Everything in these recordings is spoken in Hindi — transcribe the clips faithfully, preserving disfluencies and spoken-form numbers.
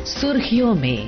सुर्खियों में।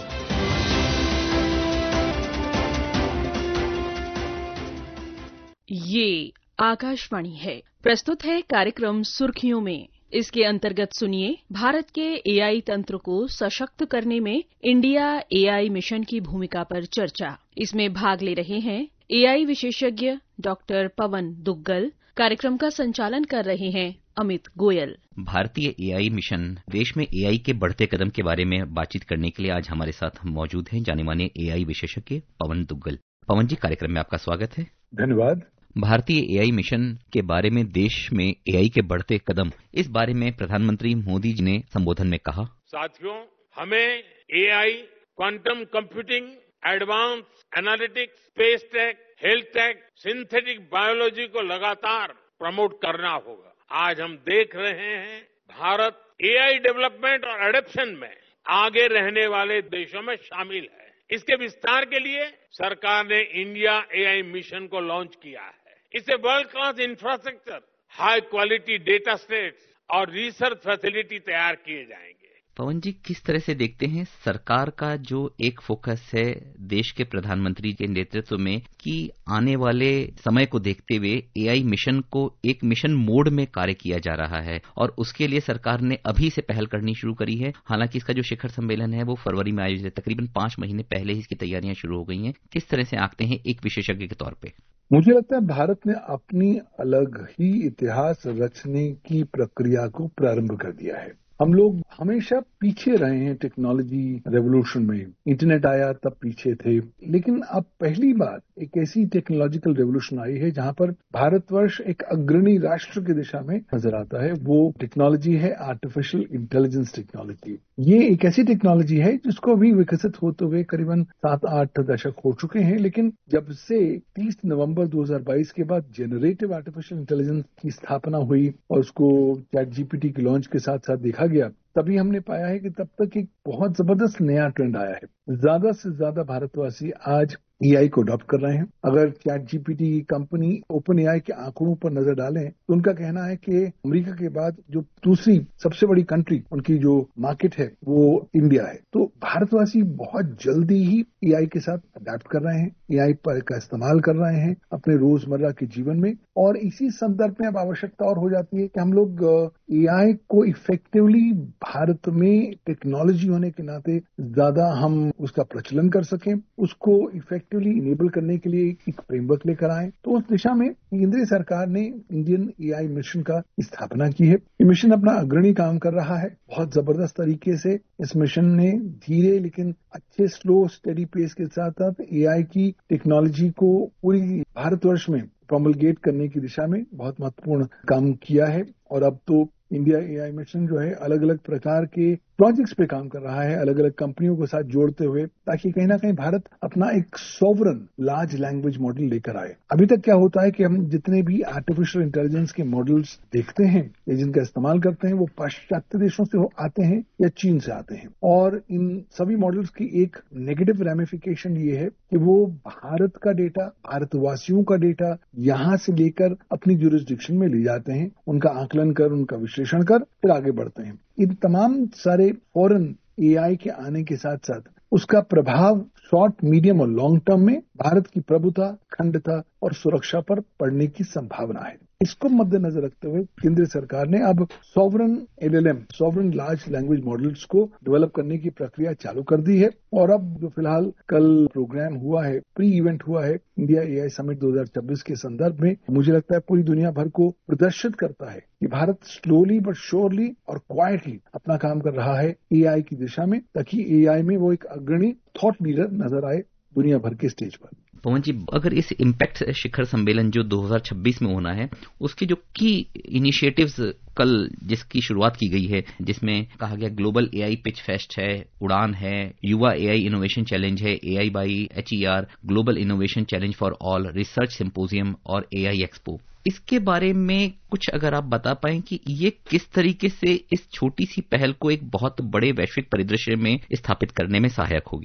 ये आकाशवाणी है। प्रस्तुत है कार्यक्रम सुर्खियों में। इसके अंतर्गत सुनिए भारत के एआई तंत्र को सशक्त करने में इंडिया एआई मिशन की भूमिका पर चर्चा। इसमें भाग ले रहे हैं एआई विशेषज्ञ डॉक्टर पवन दुग्गल। कार्यक्रम का संचालन कर रहे हैं अमित गोयल। भारतीय एआई मिशन देश में एआई के बढ़ते कदम के बारे में बातचीत करने के लिए आज हमारे साथ मौजूद हैं जाने माने एआई विशेषज्ञ पवन दुग्गल। पवन जी, कार्यक्रम में आपका स्वागत है। धन्यवाद। भारतीय एआई मिशन के बारे में देश में एआई के बढ़ते कदम, इस बारे में प्रधानमंत्री मोदी जी ने संबोधन में कहा, साथियों, हमें AI, quantum computing, advance analytics, space tech, health tech, synthetic biology को लगातार प्रमोट करना होगा। आज हम देख रहे हैं भारत एआई डेवलपमेंट और एडॉप्शन में आगे रहने वाले देशों में शामिल है। इसके विस्तार के लिए सरकार ने इंडिया एआई मिशन को लॉन्च किया है। इससे world class infrastructure, high quality data sets और रिसर्च फैसिलिटी तैयार किए जाएंगे। पवन जी, किस तरह से देखते हैं सरकार का जो एक फोकस है देश के प्रधानमंत्री के नेतृत्व में कि आने वाले समय को देखते हुए एआई मिशन को एक मिशन मोड में कार्य किया जा रहा है और उसके लिए सरकार ने अभी से पहल करनी शुरू करी है। हालांकि इसका जो शिखर सम्मेलन है वो फरवरी में आयोजित है, तकरीबन पांच महीने पहले ही इसकी तैयारियां शुरू हो गई हैं। किस तरह से आंकते हैं एक विशेषज्ञ के तौर पे? मुझे लगता है भारत ने अपनी अलग ही इतिहास रचने की प्रक्रिया को प्रारंभ कर दिया है। हम लोग हमेशा पीछे रहे हैं टेक्नोलॉजी रेवोल्यूशन में। इंटरनेट आया तब पीछे थे, लेकिन अब पहली बार एक ऐसी टेक्नोलॉजिकल रेवोल्यूशन आई है जहां पर भारतवर्ष एक अग्रणी राष्ट्र की दिशा में नजर आता है। वो टेक्नोलॉजी है आर्टिफिशियल इंटेलिजेंस टेक्नोलॉजी। ये एक ऐसी टेक्नोलॉजी है जिसको अभी विकसित होते हुए करीबन सात आठ दशक हो चुके हैं, लेकिन जब से तीस नवंबर दो हज़ार बाईस के बाद जेनरेटिव आर्टिफिशियल इंटेलिजेंस की स्थापना हुई और उसको चैट जीपीटी के लॉन्च के साथ साथ देखा गया, तभी हमने पाया है कि तब तक एक बहुत जबरदस्त नया ट्रेंड आया है। ज्यादा से ज्यादा भारतवासी आज एआई को अडॉप्ट कर रहे हैं। अगर chat GPT company open AI के आंकड़ों पर नजर डालें तो उनका कहना है कि अमेरिका के बाद जो दूसरी सबसे बड़ी कंट्री उनकी जो मार्केट है वो इंडिया है। तो भारतवासी बहुत जल्दी ही एआई के साथ अडॉप्ट कर रहे हैं, एआई पर का इस्तेमाल कर रहे हैं अपने रोजमर्रा के जीवन में। और इसी संदर्भ में अब आवश्यकता और हो जाती है कि हम लोग एआई को इफेक्टिवली भारत में टेक्नोलॉजी होने के नाते ज्यादा हम उसका प्रचलन कर सकें, उसको इफेक्टिवली इनेबल करने के लिए एक फ्रेमवर्क लेकर आए। तो उस दिशा में केंद्रीय सरकार ने इंडियन एआई मिशन का स्थापना की है। ये मिशन अपना अग्रणी काम कर रहा है बहुत जबरदस्त तरीके से। इस मिशन ने धीरे लेकिन अच्छे स्लो स्टेडी पेस के साथ साथ एआई की टेक्नोलॉजी को पूरी भारतवर्ष में प्रोमलगेट करने की दिशा में बहुत महत्वपूर्ण काम किया है। और अब तो इंडिया एआई मिशन जो है अलग अलग प्रकार के प्रोजेक्ट्स पे काम कर रहा है, अलग अलग कंपनियों के साथ जोड़ते हुए, ताकि कहीं ना कहीं भारत अपना एक सॉवरन लार्ज लैंग्वेज मॉडल लेकर आए। अभी तक क्या होता है कि हम जितने भी आर्टिफिशियल इंटेलिजेंस के मॉडल्स देखते हैं या जिनका इस्तेमाल करते हैं वो पाश्चात्य देशों से आते हैं या चीन से आते हैं। और इन सभी मॉडल्स की एक नेगेटिव रैमिफिकेशन ये है कि वो भारत का डेटा, भारतवासियों का डेटा यहां से लेकर अपनी ज्यूरिसडिक्शन में ले जाते हैं, उनका आकलन कर, उनका विश्लेषण कर फिर आगे बढ़ते हैं। इन तमाम सारे फॉरेन एआई के आने के साथ साथ उसका प्रभाव शॉर्ट, मीडियम और लॉन्ग टर्म में भारत की प्रभुता, अखंडता और सुरक्षा पर पड़ने की संभावना है। इसको मद्देनजर रखते हुए केंद्र सरकार ने अब sovereign LLM, sovereign large language models को डेवलप करने की प्रक्रिया चालू कर दी है। और अब जो फिलहाल कल प्रोग्राम हुआ है, प्री इवेंट हुआ है इंडिया एआई समिट दो हज़ार छब्बीस के संदर्भ में, मुझे लगता है पूरी दुनिया भर को प्रदर्शित करता है कि भारत स्लोली बट श्योरली और क्वाइटली अपना काम कर रहा है एआई की दिशा में, ताकि एआई में वो एक अग्रणी थॉट लीडर नजर आए दुनिया भर के स्टेज पर। पवन जी, अगर इस इम्पैक्ट शिखर सम्मेलन जो दो हज़ार छब्बीस में होना है उसके जो की इनिशिएटिव्स कल जिसकी शुरुआत की गई है, जिसमें कहा गया ग्लोबल एआई पिच फेस्ट है, उड़ान है, युवा एआई इनोवेशन चैलेंज है, AI by HER, global innovation challenge for all, research symposium और एआई एक्सपो, इसके बारे में कुछ अगर आप बता पाएं कि ये किस तरीके से इस छोटी सी पहल को एक बहुत बड़े वैश्विक परिदृश्य में स्थापित करने में सहायक होगी।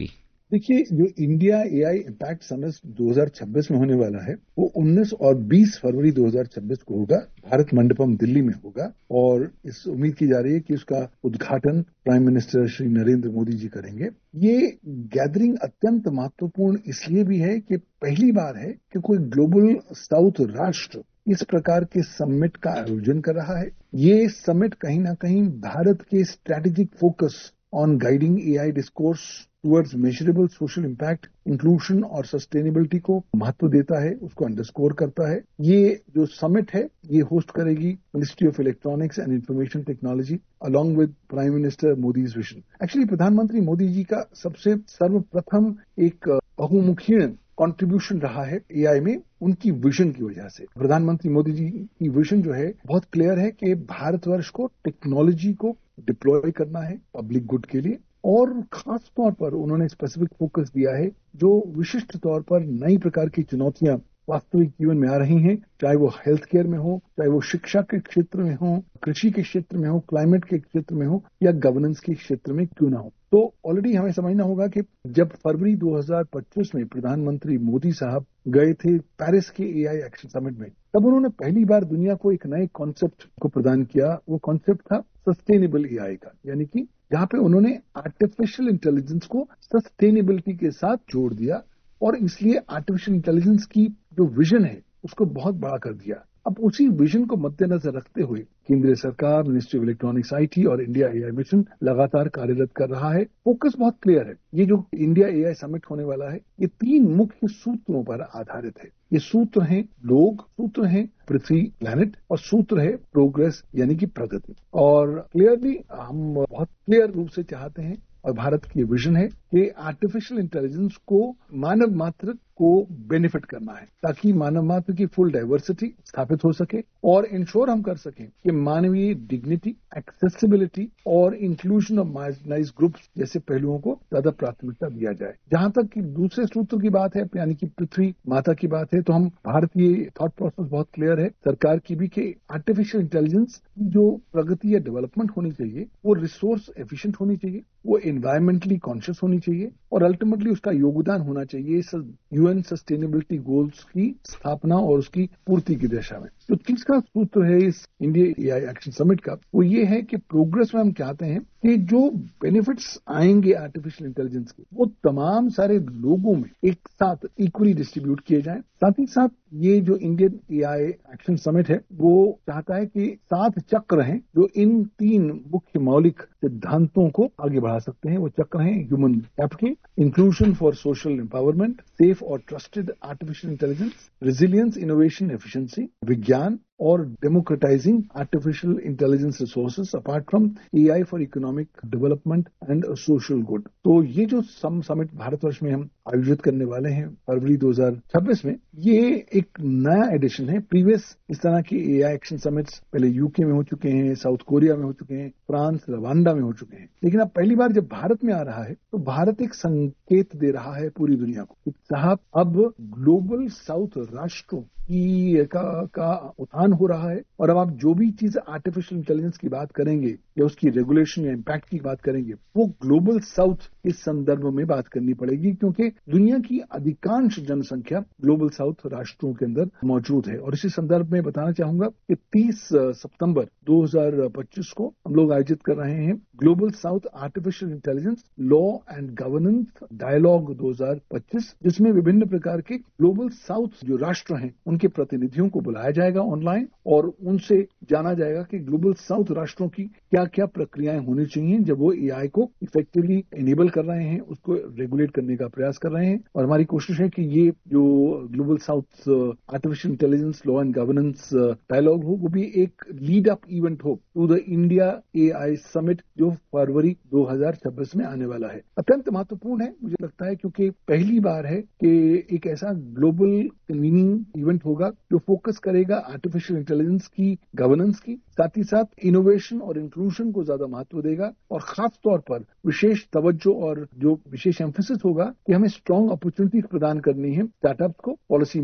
देखिए, जो इंडिया एआई इम्पैक्ट समिट दो हज़ार छब्बीस में होने वाला है वो उन्नीस और बीस फरवरी दो हज़ार छब्बीस को होगा। भारत मंडपम दिल्ली में होगा और इस उम्मीद की जा रही है कि उसका उद्घाटन प्राइम मिनिस्टर श्री नरेंद्र मोदी जी करेंगे। ये गैदरिंग अत्यंत महत्वपूर्ण इसलिए भी है कि पहली बार है कि कोई ग्लोबल साउथ राष्ट्र इस प्रकार के समिट का आयोजन कर रहा है। ये समिट कहीं ना कहीं भारत के strategic focus on guiding AI discourse towards measurable social impact, inclusion और सस्टेनेबिलिटी को महत्व देता है, उसको अंडरस्कोर करता है। ये जो समिट है ये होस्ट करेगी ministry of electronics and information technology along with prime minister Modi's vision. Actually प्रधानमंत्री मोदी जी का सबसे सर्वप्रथम एक बहुमुखी कंट्रीब्यूशन रहा है एआई में उनकी विजन की वजह से। प्रधानमंत्री मोदी जी की विजन जो है बहुत क्लियर है कि भारतवर्ष को टेक्नोलॉजी को डिप्लॉय करना है पब्लिक गुड के लिए, और खास तौर पर उन्होंने स्पेसिफिक फोकस दिया है जो विशिष्ट तौर पर नई प्रकार की चुनौतियां वास्तविक जीवन में आ रही हैं, चाहे वो हेल्थ केयर में हो, चाहे वो शिक्षा के क्षेत्र में हो, कृषि के क्षेत्र में हो, क्लाइमेट के क्षेत्र में हो या गवर्नेंस के क्षेत्र में क्यों ना हो। तो ऑलरेडी हमें समझना होगा कि जब फरवरी दो हज़ार पच्चीस में प्रधानमंत्री मोदी साहब गए थे पेरिस के एआई एक्शन समिट में, तब उन्होंने पहली बार दुनिया को एक नए कॉन्सेप्ट को प्रदान किया। वो कॉन्सेप्ट था सस्टेनेबल एआई का, यानी कि जहां पे उन्होंने आर्टिफिशियल इंटेलिजेंस को सस्टेनेबिलिटी के साथ जोड़ दिया और इसलिए आर्टिफिशियल इंटेलिजेंस की जो विजन है उसको बहुत बड़ा कर दिया। अब उसी विजन को मद्देनजर रखते हुए केंद्रीय सरकार, मिनिस्ट्री ऑफ इलेक्ट्रॉनिक्स आईटी और इंडिया एआई मिशन लगातार कार्यरत कर रहा है। फोकस बहुत क्लियर है। ये जो इंडिया एआई समिट होने वाला है ये तीन मुख्य सूत्रों पर आधारित है। ये सूत्र हैं लोग, सूत्र हैं पृथ्वी प्लैनेट और सूत्र है प्रोग्रेस यानी कि प्रगति। और क्लियरली हम बहुत क्लियर रूप से चाहते हैं और भारत की विजन है कि आर्टिफिशियल इंटेलिजेंस को मानव मात्र को बेनिफिट करना है ताकि मानव मात्र की फुल डाइवर्सिटी स्थापित हो सके और इंश्योर हम कर सकें कि मानवीय डिग्निटी, एक्सेसिबिलिटी और इंक्लूजन ऑफ मार्जिनलाइज्ड ग्रुप्स जैसे पहलुओं को ज्यादा प्राथमिकता दिया जाए। जहां तक कि दूसरे सूत्र की बात है यानी कि पृथ्वी माता की बात है, तो हम भारतीय थॉट प्रोसेस बहुत क्लियर है सरकार की भी कि आर्टिफिशियल इंटेलिजेंस की जो प्रगति या डेवलपमेंट होनी चाहिए वो रिसोर्स एफिशिएंट होनी चाहिए, वो एनवायरमेंटली कॉन्शियस होनी चाहिए और अल्टीमेटली उसका योगदान होना चाहिए यूएन सस्टेनेबिलिटी गोल्स की स्थापना और उसकी पूर्ति की दिशा में। जो तीसरा सूत्र है इस इंडिया एआई एक्शन समिट का वो ये है कि प्रोग्रेस में हम चाहते हैं कि जो बेनिफिट्स आएंगे आर्टिफिशियल इंटेलिजेंस के वो तमाम सारे लोगों में एक साथ इक्वली डिस्ट्रीब्यूट किए जाएं। साथ ही साथ ये जो इंडियन एआई एक्शन समिट है वो चाहता है कि सात चक्र हैं जो इन तीन मुख्य मौलिक सिद्धांतों को आगे बढ़ा सकते हैं। वो चक्र हैं human capital, inclusion for social empowerment, safe और trusted artificial intelligence, resilience, innovation, efficiency, विज्ञान और democratising artificial intelligence resources apart from AI for economic development and social good. तो ये जो सम समिट भारतवर्ष में हम आयोजित करने वाले हैं फरवरी दो हज़ार छब्बीस में, ये एक नया एडिशन है। प्रीवियस इस तरह के एआई एक्शन समिट्स पहले यूके में हो चुके हैं, साउथ कोरिया में हो चुके हैं, फ्रांस, रवांडा में हो चुके हैं, लेकिन अब पहली बार जब भारत में आ रहा है तो भारत एक संकेत दे रहा है पूरी दुनिया को, साहब अब ग्लोबल साउथ राष्ट्रों की का, का उत्थान हो रहा है और अब आप जो भी चीज आर्टिफिशियल इंटेलिजेंस की बात करेंगे या उसकी रेगुलेशन या इम्पैक्ट की बात करेंगे वो ग्लोबल साउथ इस संदर्भ में बात करनी पड़ेगी क्योंकि दुनिया की अधिकांश जनसंख्या ग्लोबल साउथ राष्ट्रों के अंदर मौजूद है। और इसी संदर्भ में बताना चाहूंगा कि तीस सितंबर दो हज़ार पच्चीस को हम लोग आयोजित कर रहे हैं global south artificial intelligence law and governance dialogue दो हज़ार पच्चीस, जिसमें विभिन्न प्रकार के ग्लोबल साउथ जो राष्ट्र हैं उनके प्रतिनिधियों को बुलाया जाएगा ऑनलाइन और उनसे जाना जाएगा कि ग्लोबल साउथ राष्ट्रों की क्या क्या प्रक्रियाएं होनी चाहिए जब वो एआई को इफेक्टिवली एनेबल कर रहे हैं, उसको रेगुलेट करने का प्रयास कर रहे हैं। और हमारी कोशिश है कि ये जो global south artificial intelligence law and governance dialogue हो वो भी एक लीड अप इवेंट हो to the India AI summit जो फरवरी दो हज़ार छब्बीस में आने वाला है। अत्यंत महत्वपूर्ण है मुझे लगता है क्योंकि पहली बार है कि एक ऐसा ग्लोबल कन्वीनिंग इवेंट होगा जो फोकस करेगा आर्टिफिशियल इंटेलिजेंस की गवर्नेंस की, साथ ही साथ इनोवेशन और इंक्लूजन को ज्यादा महत्व देगा और खास तौर पर विशेष तवज्जो और जो विशेष एम्फेसिस होगा कि हमें स्ट्रांग अपॉर्चुनिटीज प्रदान करनी है स्टार्टअप्स को, पॉलिसी मेकर्स को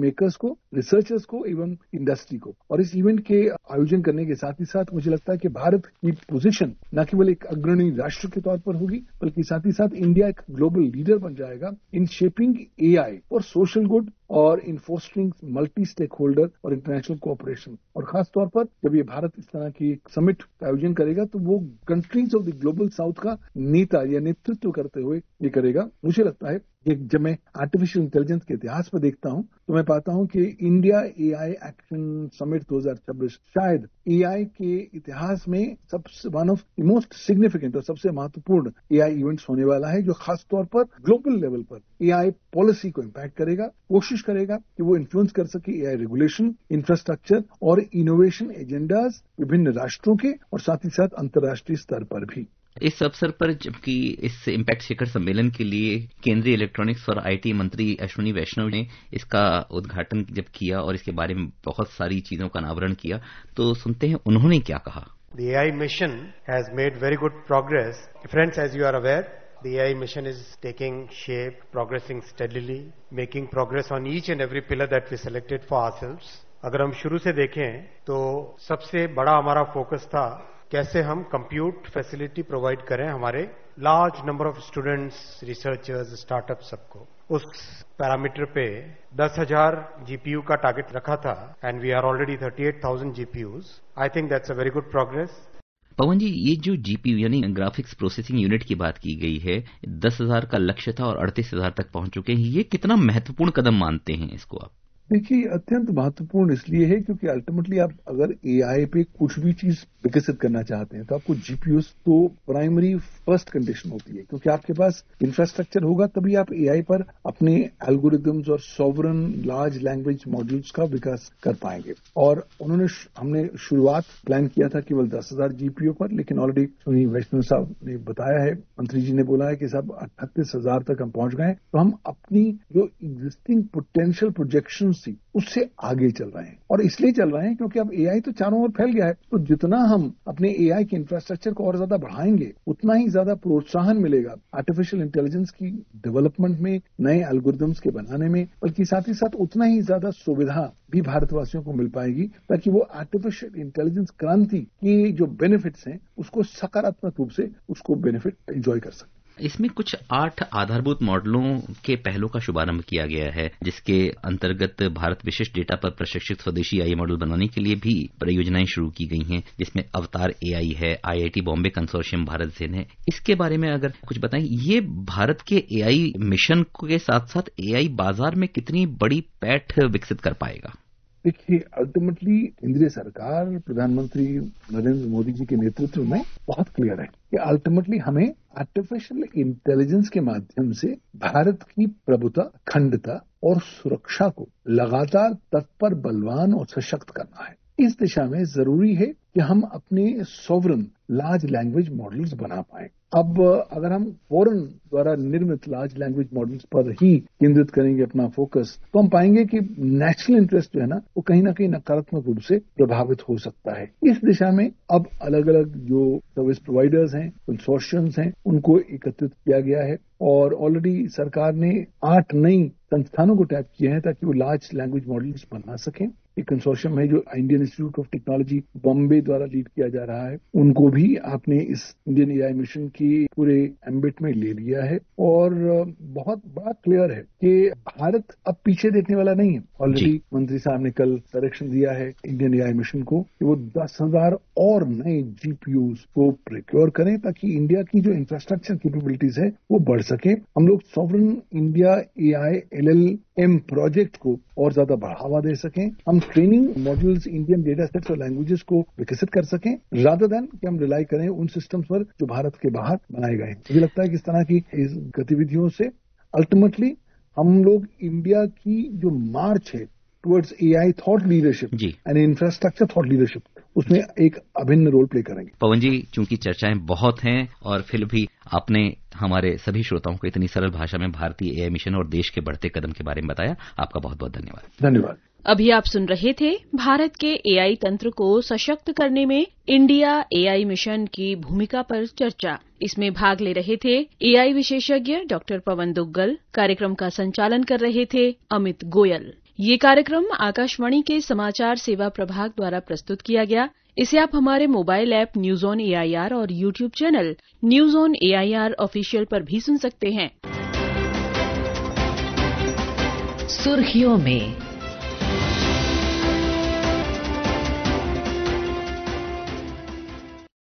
को, रिसर्चर्स को एवं इंडस्ट्री को। और इस इवेंट के आयोजन करने के साथ ही साथ मुझे लगता है कि भारत की पोजीशन न केवल एक अग्रणी राष्ट्र के तौर पर होगी, बल्कि साथ ही साथ इंडिया एक ग्लोबल लीडर बन जाएगा in shaping AI for social good और in fostering multi stakeholder और इंटरनेशनल कोऑपरेशन। और खास तौर पर जब ये भारत इस तरह की समिट का आयोजन करेगा तो वो countries of the global south का नेता या नेतृत्व करते हुए ये करेगा। मुझे लगता है कि जब मैं आर्टिफिशियल इंटेलिजेंस के इतिहास पर देखता हूं तो मैं पाता हूं कि इंडिया एआई एक्शन समिट दो हज़ार छब्बीस शायद एआई के इतिहास में सबसे one of the most significant और सबसे महत्वपूर्ण एआई इवेंट्स होने वाला है, जो खास तौर पर ग्लोबल लेवल पर एआई पॉलिसी को इम्पैक्ट करेगा, कोशिश करेगा कि वो इन्फ्लुएंस कर सके एआई रेगुलेशन, इंफ्रास्ट्रक्चर और इनोवेशन एजेंडाज विभिन्न राष्ट्रों के और साथ ही साथ अंतर्राष्ट्रीय स्तर पर भी। इस अवसर पर जबकि इस इम्पैक्ट शिखर सम्मेलन के लिए केंद्रीय इलेक्ट्रॉनिक्स और आईटी मंत्री अश्विनी वैष्णव ने इसका उद्घाटन जब किया और इसके बारे में बहुत सारी चीजों का अनावरण किया, तो सुनते हैं उन्होंने क्या कहा। The A I mission has made very good progress. Friends, as you are aware, the A I mission is taking shape, progressing steadily, making progress on each and every pillar that we selected for ourselves. अगर हम शुरू से देखें तो सबसे बड़ा हमारा फोकस था कैसे हम कंप्यूट फैसिलिटी प्रोवाइड करें हमारे large number of students, researchers, startup सबको। उस पैरामीटर पे दस हज़ार जीपीयू का टारगेट रखा था एंड वी आर ऑलरेडी अड़तीस हज़ार GPUs. I think that's a very good progress. Pawan ji, ये जो जीपीयू यानी ग्राफिक्स प्रोसेसिंग यूनिट की बात की गई है, दस हजार का लक्ष्य था और अड़तीस हजार तक पहुंच चुके हैं, ये कितना महत्वपूर्ण कदम मानते हैं इसको आप? देखिए, अत्यंत महत्वपूर्ण इसलिए है क्योंकि अल्टीमेटली आप अगर एआई पे कुछ भी चीज विकसित करना चाहते हैं तो आपको जीपीयू तो प्राइमरी फर्स्ट कंडीशन होती है, क्योंकि आपके पास इंफ्रास्ट्रक्चर होगा तभी आप एआई पर अपने एल्गोरिदम्स और सॉवरन लार्ज लैंग्वेज मॉड्यूल्स का विकास कर पाएंगे। और उन्होंने हमने शुरुआत प्लान किया था केवल दस हजार जीपीयू पर, लेकिन ऑलरेडी सुनी वैष्णव साहब ने बताया है, मंत्री जी ने बोला है कि साहब अट्ठतीस हजार तक हम पहुंच गए। तो हम अपनी जो एग्जिस्टिंग पोटेंशियल प्रोजेक्शन थी उससे आगे चल रहे हैं, और इसलिए चल रहे हैं क्योंकि अब एआई तो चारों ओर फैल गया है। तो जितना हम अपने एआई के इंफ्रास्ट्रक्चर को और ज्यादा बढ़ाएंगे उतना ही ज्यादा प्रोत्साहन मिलेगा आर्टिफिशियल इंटेलिजेंस की डेवलपमेंट में, नए एल्गोरिदम्स के बनाने में, बल्कि साथ ही साथ उतना ही ज्यादा सुविधा भी भारतवासियों को मिल पाएगी ताकि वो आर्टिफिशियल इंटेलिजेंस क्रांति की जो बेनिफिट्स हैं उसको सकारात्मक रूप से उसको बेनिफिट एंजॉय कर सकें। इसमें कुछ आठ आधारभूत मॉडलों के पहलों का शुभारंभ किया गया है, जिसके अंतर्गत भारत विशिष्ट डेटा पर प्रशिक्षित स्वदेशी एआई मॉडल बनाने के लिए भी परियोजनाएं शुरू की गई हैं, जिसमें अवतार एआई है, IIT Bombay consortium BharatGen है। इसके बारे में अगर कुछ बताएं, ये भारत के एआई मिशन के साथ साथ एआई बाजार में कितनी बड़ी पैठ विकसित कर पाएगा? देखिए, अल्टीमेटली केंद्रीय सरकार प्रधानमंत्री नरेंद्र मोदी जी के नेतृत्व में बहुत क्लियर है कि अल्टीमेटली हमें आर्टिफिशियल इंटेलिजेंस के माध्यम से भारत की प्रभुता, अखंडता और सुरक्षा को लगातार तत्पर, बलवान और सशक्त करना है। इस दिशा में जरूरी है कि हम अपने सॉवरन लार्ज लैंग्वेज मॉडल्स बना पाएं। अब अगर हम फॉरेन द्वारा निर्मित लार्ज लैंग्वेज मॉडल्स पर ही केंद्रित करेंगे अपना फोकस, तो हम पाएंगे कि नेशनल इंटरेस्ट जो है ना वो कहीं ना कहीं नकारात्मक रूप से प्रभावित हो सकता है। इस दिशा में अब अलग अलग जो सर्विस प्रोवाइडर्स हैं, कंसोर्शियम्स हैं, उनको एकत्रित किया गया है और ऑलरेडी सरकार ने आठ नई संस्थानों को टैप किए हैं ताकि वो लार्ज लैंग्वेज मॉडल्स बना सकें। एक कंसोर्शियम है जो Indian Institute of Technology Bombay द्वारा लीड किया जा रहा है, उनको भी आपने इस इंडियन एआई मिशन की पूरे एम्बिट में ले लिया है। और बहुत बड़ा क्लियर है कि भारत अब पीछे देखने वाला नहीं है। ऑलरेडी मंत्री साहब ने कल डायरेक्शन दिया है इंडियन एआई मिशन को कि वो दस हजार और नए जीपीयूज को प्रिक्योर करें ताकि इंडिया की जो इंफ्रास्ट्रक्चर कैपेबिलिटीज है वो बढ़ सके। हम लोग sovereign India AI LLM project को और ज्यादा बढ़ावा दे सकें, हम training modules, Indian data sets और लैंग्वेजेस को विकसित कर सकें, रादर देन कि हम रिलाई करें उन सिस्टम्स पर जो भारत के बाहर बनाए गए हैं। मुझे लगता है कि इस तरह की इस गतिविधियों से अल्टीमेटली हम लोग इंडिया की जो मार्च है towards AI thought leadership and infrastructure thought leadership, उसमें एक अभिन्न रोल प्ले करेंगे। पवन जी, चूंकि चर्चाएं बहुत हैं और फिर भी आपने हमारे सभी श्रोताओं को इतनी सरल भाषा में भारतीय एआई मिशन और देश के बढ़ते कदम के बारे में बताया, आपका बहुत बहुत धन्यवाद। धन्यवाद। अभी आप सुन रहे थे भारत के एआई तंत्र को सशक्त करने में इंडिया एआई मिशन की भूमिका पर चर्चा। इसमें भाग ले रहे थे एआई विशेषज्ञ डॉक्टर पवन दुग्गल। कार्यक्रम का संचालन कर रहे थे अमित गोयल। ये कार्यक्रम आकाशवाणी के समाचार सेवा प्रभाग द्वारा प्रस्तुत किया गया। इसे आप हमारे mobile app news on AIR और YouTube channel news on AIR official पर भी सुन सकते हैं। सुर्खियों में